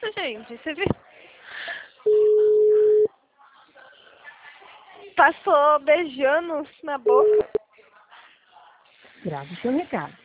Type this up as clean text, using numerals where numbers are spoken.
isso, gente? Você viu? Passou beijando na boca. Grave seu recado.